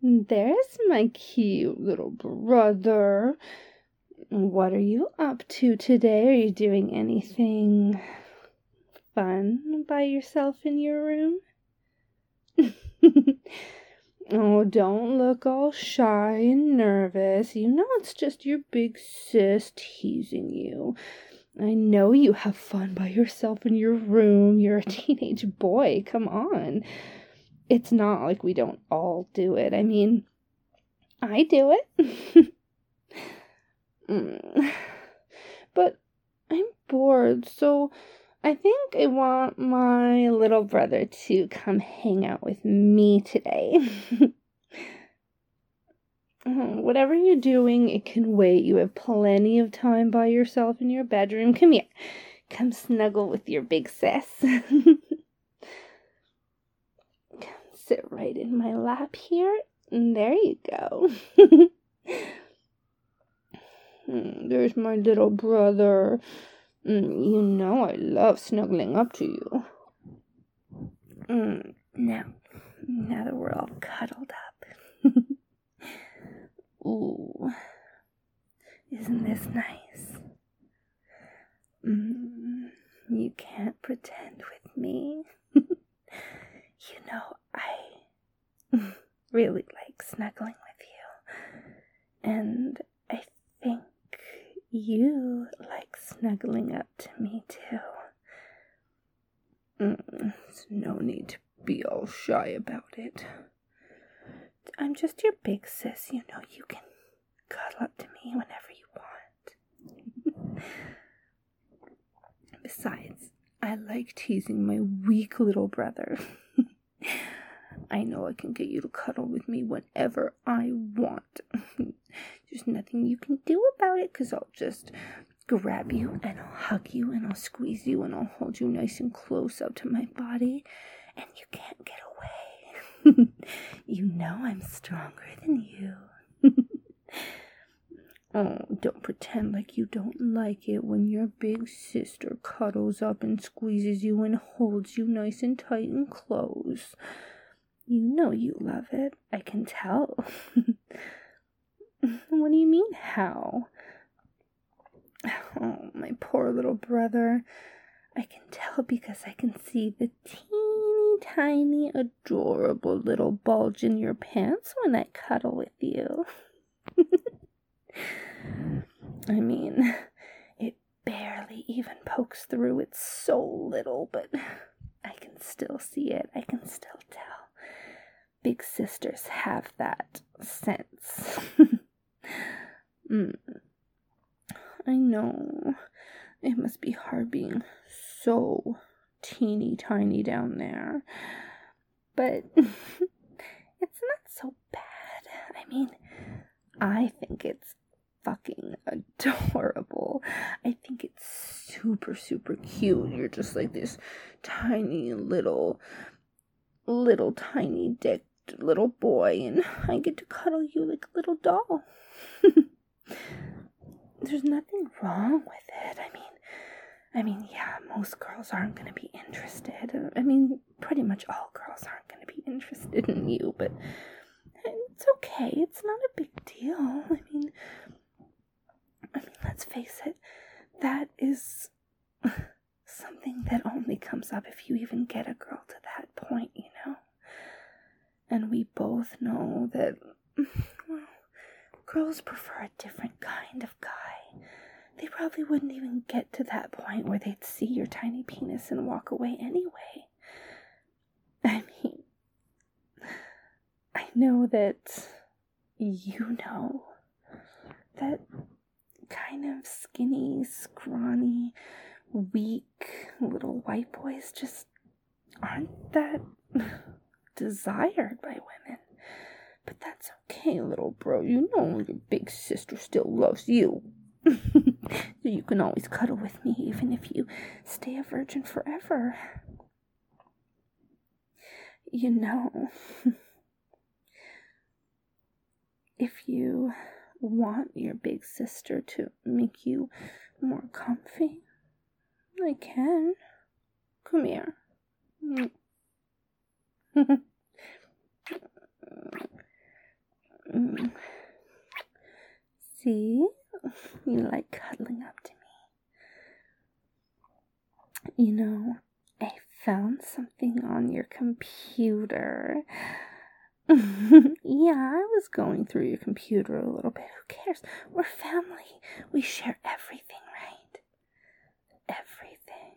There's my cute little brother. What are you up to today? Are you doing anything fun by yourself in your room? Oh, don't look all shy and nervous. You know it's just your big sis teasing you. I know you have fun by yourself in your room. You're a teenage boy. Come on. It's not like we don't all do it. I mean, I do it. But I'm bored, so I think I want my little brother to come hang out with me today. Whatever you're doing, it can wait. You have plenty of time by yourself in your bedroom. Come here. Come snuggle with your big sis. Come sit right in my lap here. And there you go. There's my little brother. You know I love snuggling up to you. Now that we're all cuddled up. Ooh, isn't this nice? You can't pretend with me. You know, I really like snuggling with you. And I think you like snuggling up to me too. There's no need to be all shy about it. I'm just your big sis, you know, you can cuddle up to me whenever you want. Besides, I like teasing my weak little brother. I know I can get you to cuddle with me whenever I want. There's nothing you can do about it, because I'll just grab you and I'll hug you and I'll squeeze you and I'll hold you nice and close up to my body, and you can't get away. You know I'm stronger than you. Oh, don't pretend like you don't like it when your big sister cuddles up and squeezes you and holds you nice and tight and close. You know you love it. I can tell. What do you mean, how? Oh, my poor little brother. I can tell because I can see the teeny tiny adorable little bulge in your pants when I cuddle with you. I mean, it barely even pokes through. It's so little, but I can still see it. I can still tell. Big sisters have that sense. I know. It must be hard being so teeny tiny down there. But it's not so bad. I mean, I think it's fucking adorable. I think it's super, super cute. You're just like this tiny little tiny dicked little boy, and I get to cuddle you like a little doll. There's nothing wrong with it. I mean, yeah, most girls aren't going to be interested. I mean, pretty much all girls aren't going to be interested in you, but it's okay. It's not a big deal. I mean, let's face it, that is something that only comes up if you even get a girl to that point, you know? And we both know that, well, girls prefer a different kind of guy. They probably wouldn't even get to that point where they'd see your tiny penis and walk away anyway. I mean, I know that you know that kind of skinny, scrawny, weak little white boys just aren't that desired by women. But that's okay, little bro. You know your big sister still loves you. So you can always cuddle with me even if you stay a virgin forever. You know, if you want your big sister to make you more comfy, I can. Come here. Mm. See? You like cuddling up to me. You know, I found something on your computer. Yeah, I was going through your computer a little bit. Who cares? We're family. We share everything, right? Everything.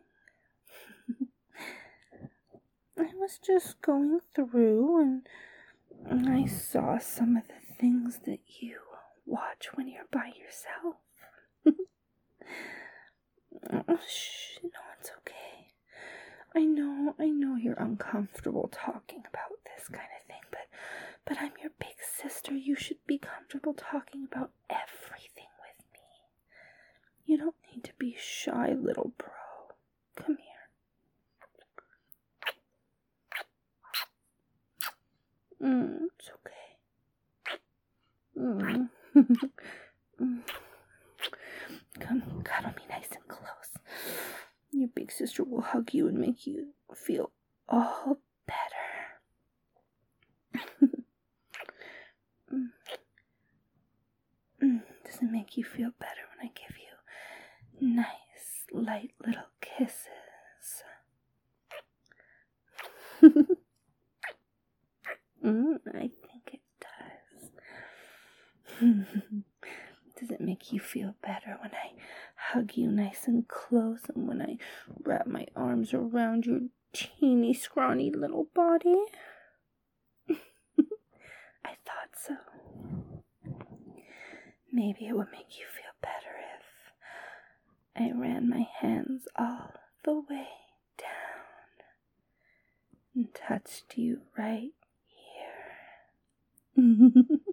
I was just going through and I saw some of the things that you watch when you're by yourself. Shh, no, it's okay. I know you're uncomfortable talking about this kind of thing, but I'm your big sister. You should be comfortable talking about everything with me. You don't need to be shy, little bro. Come here. It's okay. Come cuddle me nice and close. Your big sister will hug you and make you feel all better. Does it make you feel better when I give you nice, light little kisses? I think it does. Does it make you feel better when I hug you nice and close and when I wrap my arms around your teeny, scrawny little body? I thought so. Maybe it would make you feel better if I ran my hands all the way down and touched you right here.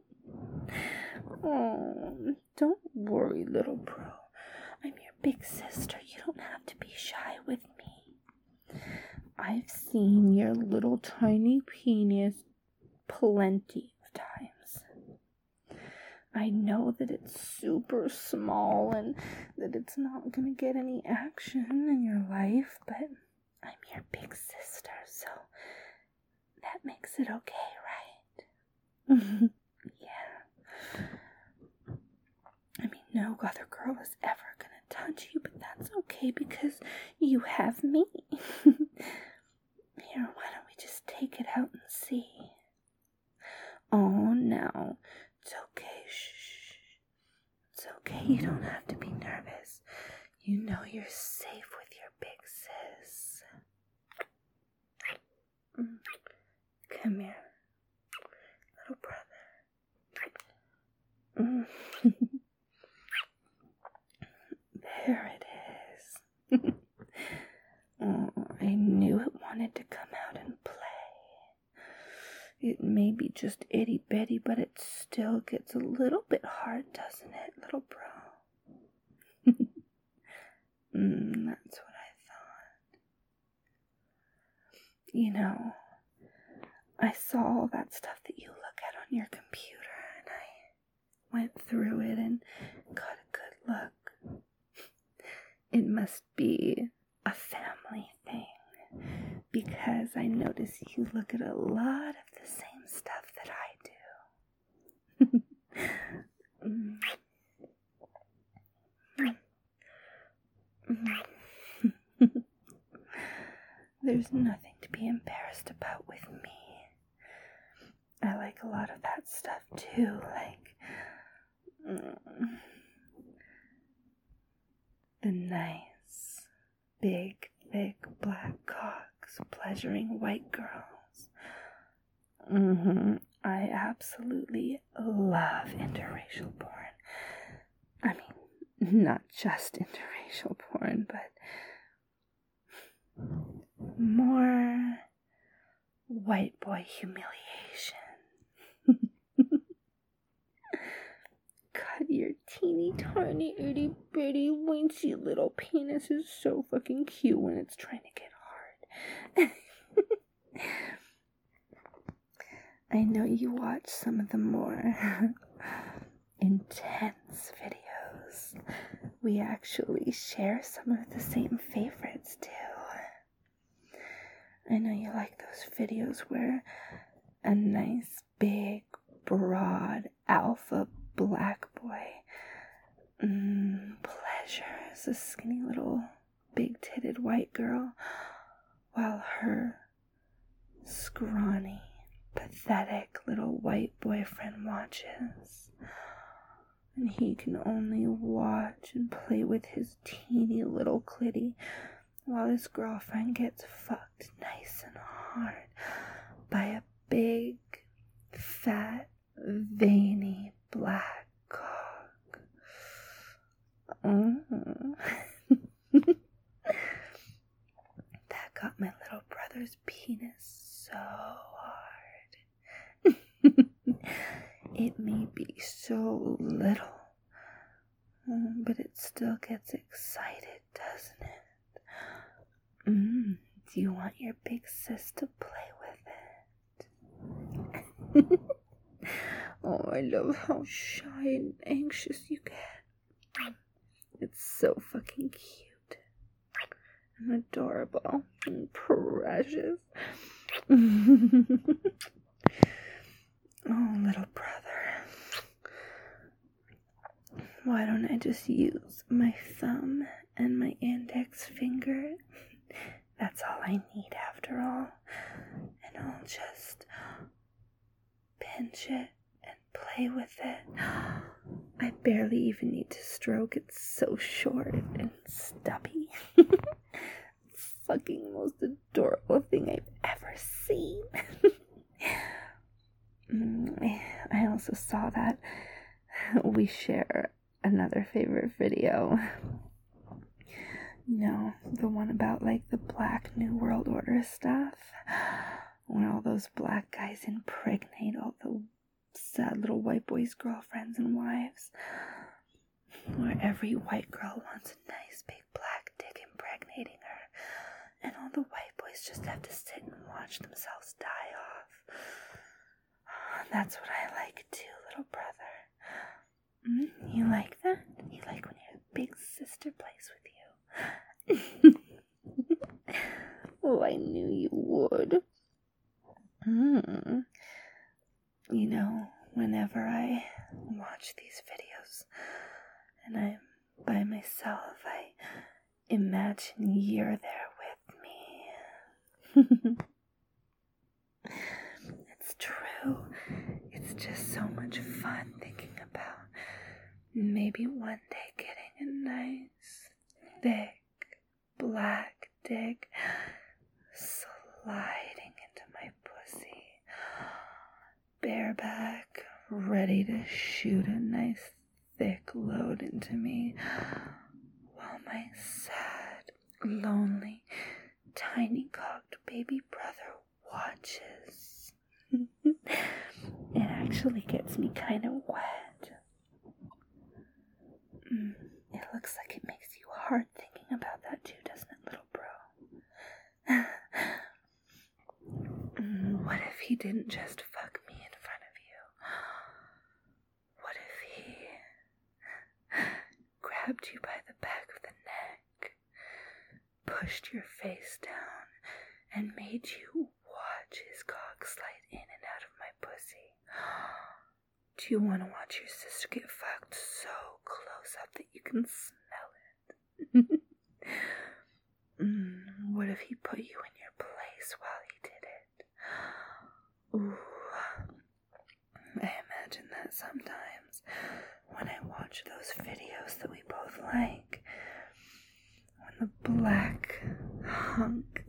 Oh, don't worry, little bro. I'm your big sister. You don't have to be shy with me. I've seen your little tiny penis plenty of times. I know that it's super small and that it's not going to get any action in your life, but I'm your big sister, so that makes it okay, right? Yeah. I mean, no other girl is ever going to touch you, but that's okay because you have me. Here, why don't we just take it out and see? Oh, no. It's okay. Shh. It's okay. You don't have to be nervous. You know you're safe with your big sis. Come here, little brother. There it is. Oh, I knew it wanted to come out and play. It may be just itty bitty, but it still gets a little bit hard, doesn't it, little bro? That's what I thought. You know, I saw all that stuff that you look at on your computer, and I went through it and got a good look. It must be a family thing, because I notice you look at a lot of the same stuff that I do. There's nothing to be embarrassed about with me. I like a lot of that stuff too, like the nice, big, thick black cocks pleasuring white girls. I absolutely love interracial porn. I mean, not just interracial porn, but more white boy humiliation. God, your teeny tiny itty bitty wincy little penis is so fucking cute when it's trying to get hard. I know you watch some of the more intense videos. We actually share some of the same favorites too. I know you like those videos where a nice big broad alpha black boy. Pleasure is a skinny little big-titted white girl, while her scrawny, pathetic little white boyfriend watches. And he can only watch and play with his teeny little clitty while his girlfriend gets fucked nice and hard by a big, fat, veiny black cock. That got my little brother's penis so hard. It may be so little, but it still gets excited, doesn't it? Do you want your big sis to play with it? Oh, I love how shy and anxious you get. It's so fucking cute and adorable and precious. Oh, little brother. Why don't I just use my thumb and my index finger? That's all I need after all. And I'll just pinch it and play with it. I barely even need to stroke. It's so short and stubby. It's fucking most adorable thing I've ever seen. I also saw that we share another favorite video. The one about like the Black New World Order stuff, where all those black guys impregnate all the sad little white boys' girlfriends and wives, where every white girl wants a nice big black dick impregnating her, and all the white boys just have to sit and watch themselves die off. That's what I like too, little brother. You like that? You like when your big sister plays with you? Oh, I knew you would. Whenever I watch these videos and I'm by myself, I imagine you're there with me. It's true. It's just so much fun thinking about maybe one day getting a nice, thick, black dick sliding into my pussy, bareback, ready to shoot a nice, thick load into me, while my sad, lonely, tiny-cocked baby brother watches. It actually gets me kind of wet. It looks like it makes you hard thinking about that too, doesn't it, little bro? What if he didn't just fuck me in front of you? What if he grabbed you by the back of the neck, pushed your face down, and made you watch his cock slide in and out of my pussy? Do you want to watch your sister get fucked so close up that you can smell it? What if he put you in your place while he did it? Ooh, I imagine that sometimes when I watch those videos that we both like, when the black hunk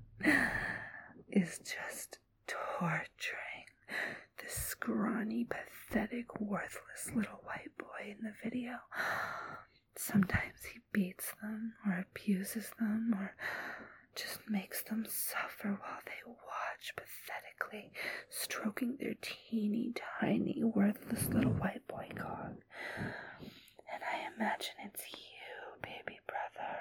is just torturing the scrawny, pathetic, worthless little white boy in the video. Sometimes he beats them or abuses them or just makes them suffer while they watch pathetically, stroking their teeny tiny, worthless little white boy cock. And I imagine it's you, baby brother.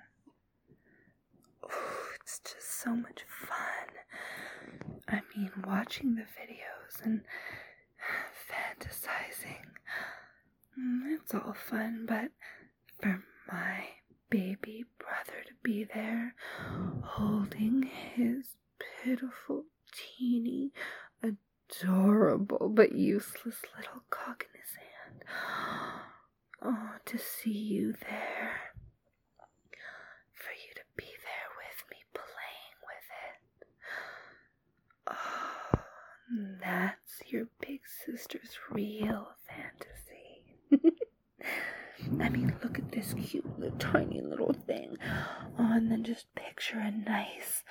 Ooh, it's just so much fun. I mean, watching the videos and fantasizing, it's all fun, but for my baby brother to be there, holding his pitiful, teeny, adorable but useless little cock in his hand. Oh, to see you there. For you to be there with me, playing with it. Oh, that's your big sister's real fantasy. I mean, look at this cute little tiny little thing. Oh, and then just picture a nice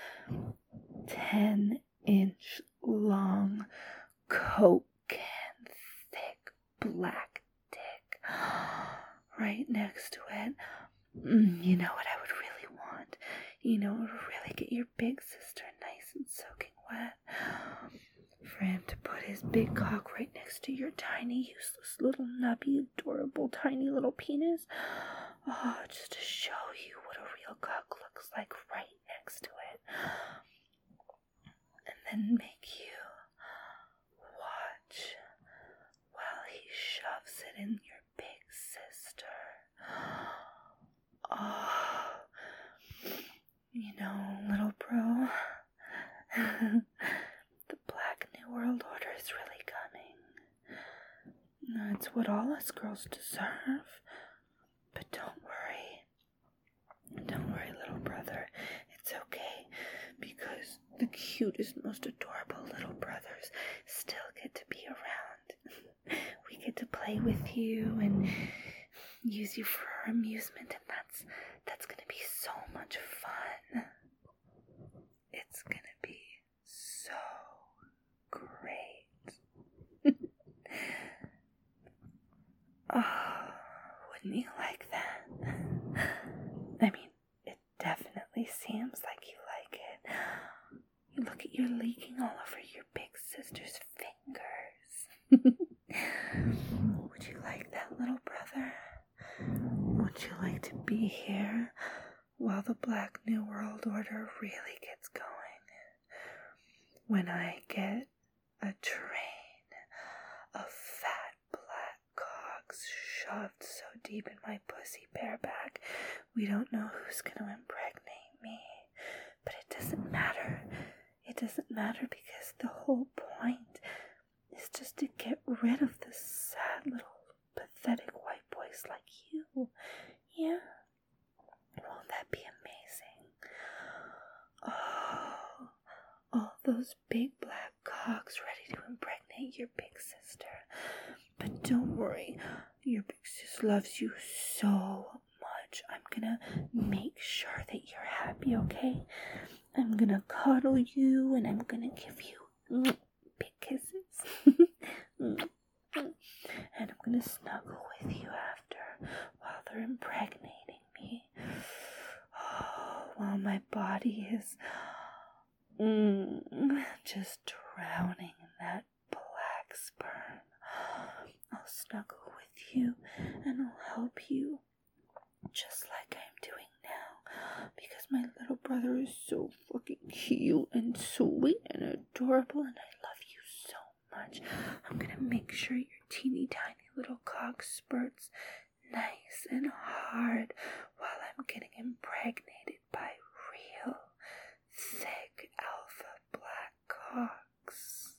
10-inch long Coke can thick black dick right next to it. You know what I would really want? You know what would really get your big sister nice and soaking wet? For him to put his big cock right next to your tiny, useless little nubby, adorable, tiny little penis. Oh, just to show you what a real cock looks like right next to it. And then make you watch while he shoves it in your big sister. Oh, you know, little bro, the Black New World Order is really coming. It's what all us girls deserve. But don't worry. Don't worry, little brother. It's okay, because the cutest, most adorable little brothers still get to be around. We get to play with you and use you for our amusement, and that's gonna be so much fun. It's gonna be so great. Oh, wouldn't you like that? I mean, it definitely seems like you like it. You look at you leaking all over your big sister's fingers. Would you like that, little brother? Would you like to be here while the Black New World Order really gets going? When I get a train of fat black cocks shoved so deep in my pussy bareback, we don't know who's going to impregnate me. But it doesn't matter. It doesn't matter, because the whole point is just to get rid of this sad little pathetic white boys like you. Yeah. Won't that be amazing? Oh, all those big black cocks ready to impregnate your big sister. But don't worry, your big sis loves you so much. I'm gonna make sure that you're happy, okay? I'm gonna cuddle you, and I'm gonna give you big kisses. And I'm gonna snuggle with you after, while they're impregnating me. Oh, while my body is just drowning in that black sperm. I'll snuggle with you, and I'll help you, just like I'm doing now, because my little brother is so fucking cute and sweet and adorable, and I love you so much. I'm gonna make sure your teeny tiny little cock spurts nice and hard while I'm getting impregnated by real thick alpha black cocks.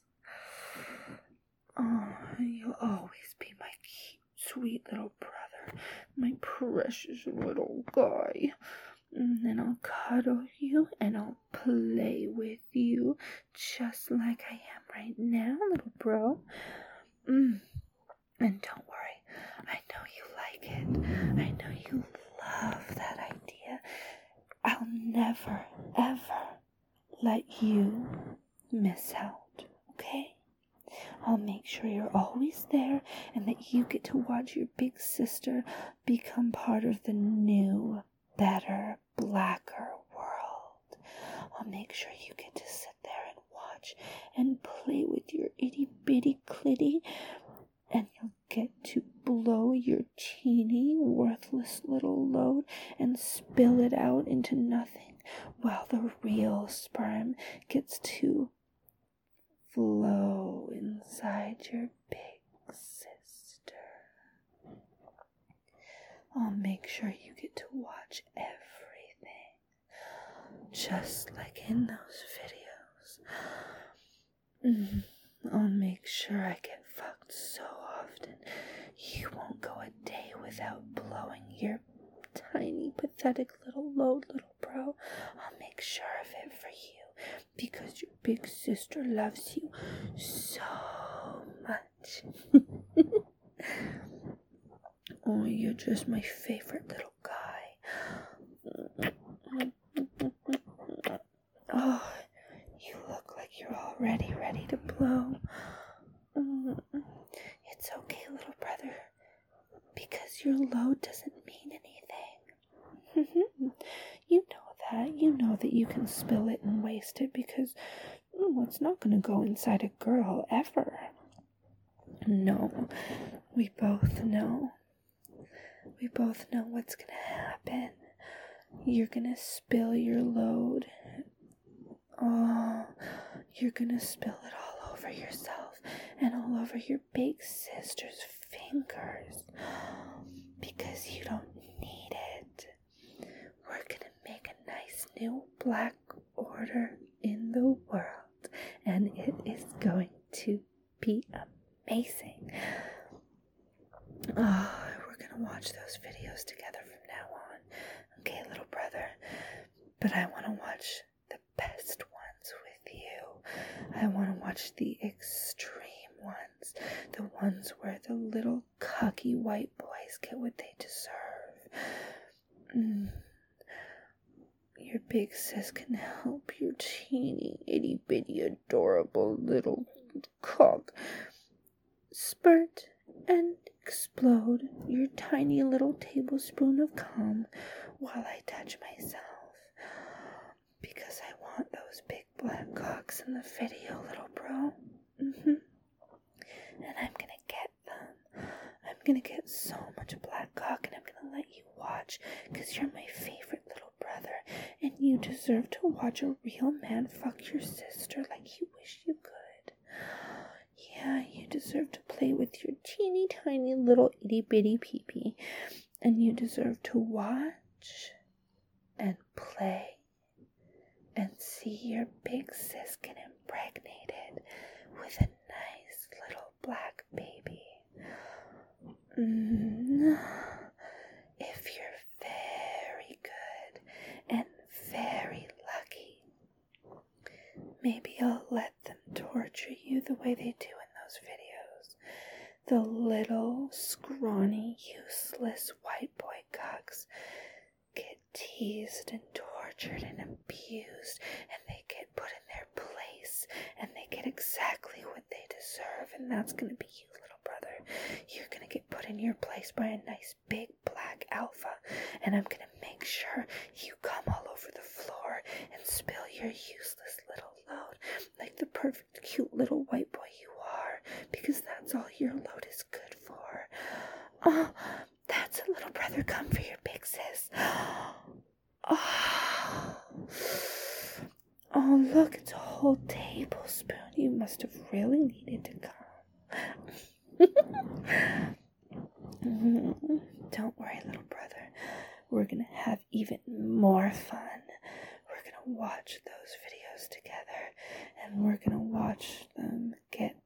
Oh, you'll always be my cute, sweet little brother, my precious little guy. And then I'll cuddle you, and I'll play with you, just like I am right now, little bro. And don't worry, I know you like it. I know you love that idea. I'll never, ever let you miss out, okay? I'll make sure you're always there, and that you get to watch your big sister become part of the new, better, blacker world. I'll make sure you get to sit there and watch and play with your itty bitty clitty, and you'll get to blow your teeny, worthless little load and spill it out into nothing, while the real sperm gets to flow inside your big sister. I'll make sure you get to watch everything, just like in those videos. I'll make sure I get fucked so often you won't go a day without blowing your tiny, pathetic little load, little bro. I'll make sure of it for you because your big sister loves you so much. Oh, you're just my favorite little guy. Oh, you look like you're already ready to blow. It's okay, little brother, because your load doesn't mean anything. You know that you can spill it and waste it because it's not going to go inside a girl ever. No, we both know. We both know what's going to happen. You're going to spill your load. Oh, you're going to spill it all over yourself and all over your big sister's fingers because you don't need it. We're going to make a nice new black order in the world, and it is going to be amazing. Oh, we're going to watch those videos together from now on. Okay, little brother. But I want to watch the best ones with you. I want to watch the extreme ones. The ones where the little cocky white boys get what they deserve. Your big sis can help your teeny, itty bitty, adorable little cock spurt and explode your tiny little tablespoon of cum while I touch myself. Because I want those big black cocks in the video, little bro. And I'm gonna get them. I'm gonna get so much black cock and I'm gonna let you watch because you're my favorite little brother and you deserve to watch a real man fuck your sister like you wish you could. Yeah, you deserve to play with your teeny tiny little itty bitty pee-pee. And you deserve to watch and play and see your big sis get impregnated with a nice little black baby. If you're very good and very lucky, maybe I'll let them torture you the way they do in those videos. The little, scrawny, useless white boy cocks get teased and tortured and abused, and they get put in their place, and they get exactly what they deserve, and that's gonna be you, little brother. You're gonna get put in your place by a nice big black alpha, and I'm gonna make sure you come all over the floor and spill your useless little load like the perfect cute little white boy you are, because that's all your load is good for. Oh, that's a little brother come for your big sis. Oh, look, it's a whole tablespoon. You must have really needed to come. Don't worry, little brother. We're gonna have even more fun. We're gonna watch those videos together, and we're gonna watch them get